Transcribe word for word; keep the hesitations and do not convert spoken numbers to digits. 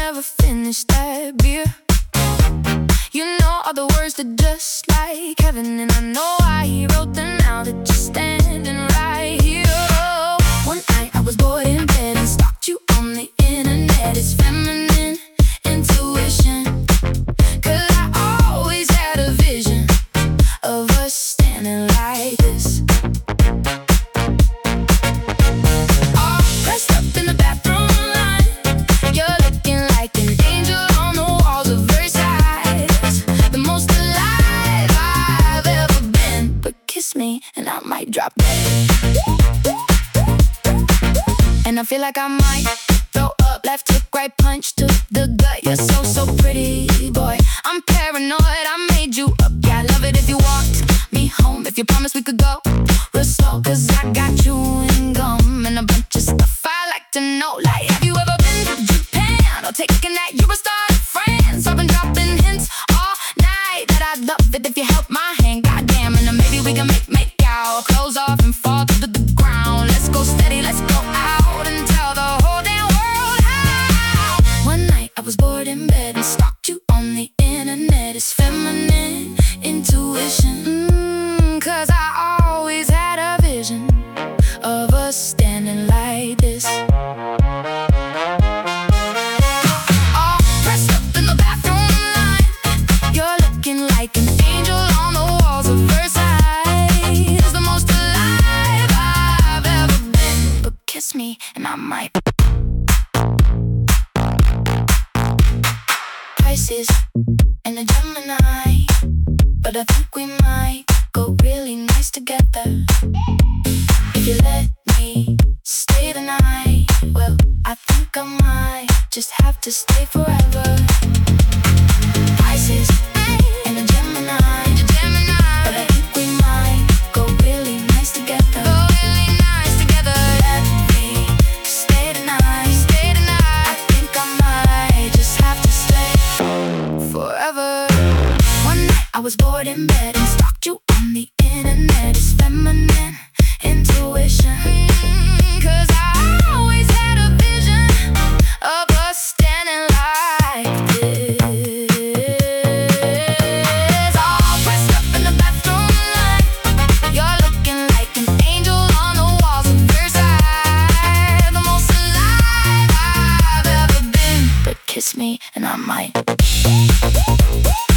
never finish that beer. You know all the words that just like heaven, and I know why he wrote them now that you're standing right here. Oh, one night I was bored in bed and stalked you on the internet. It's feminine intuition, 'cause I always had a vision of us standing like this, all pressed up in the bathroom line. You're looking like an angel on the walls of Versailles, the most alive I've ever been. But kiss me and I might drop dead, and I feel like I might throw up. Left hook, right punch to the gut. You're so, so pretty, boy. I'm paranoid, I made you up. Yeah, I love it if you walked me home, if you promised we could go real slow, 'cause I got chewing gum and a bunch of stuff I like to know. Like, have you ever been to Japan or taken that Eurostar to France? I've been dropping hints all night that I'd love it if you help my hand. Goddamn, and then maybe we can make, make out, clothes off and fall to the ground. Let's go steady, let's go out and tell the whole damn world how. One night I was bored in bed and stalked you on the internet. It's feminine intuition, mm, 'cause I always had a vision of us standing like this, all pressed up in the bathroom line. You're looking like an angel on the walls of Versailles, the most alive I've ever been. But kiss me and I might. Pisces and a Gemini, but I think we might go really nice together. If you let me stay the night, well, I think I might just have to stay forever. Pisces and a Gemini, but I think we might go really nice together. Go really nice together. Let me stay the night, stay the night. I think I might just have to stay forever. One night I was bored in bed and stalked you on the internet. It's feminine intuition, mm, 'cause I always had a vision of us standing like this, all pressed up in the bathroom line. You're looking like an angel on the walls of Versailles, the most alive I've ever been. But kiss me and I might.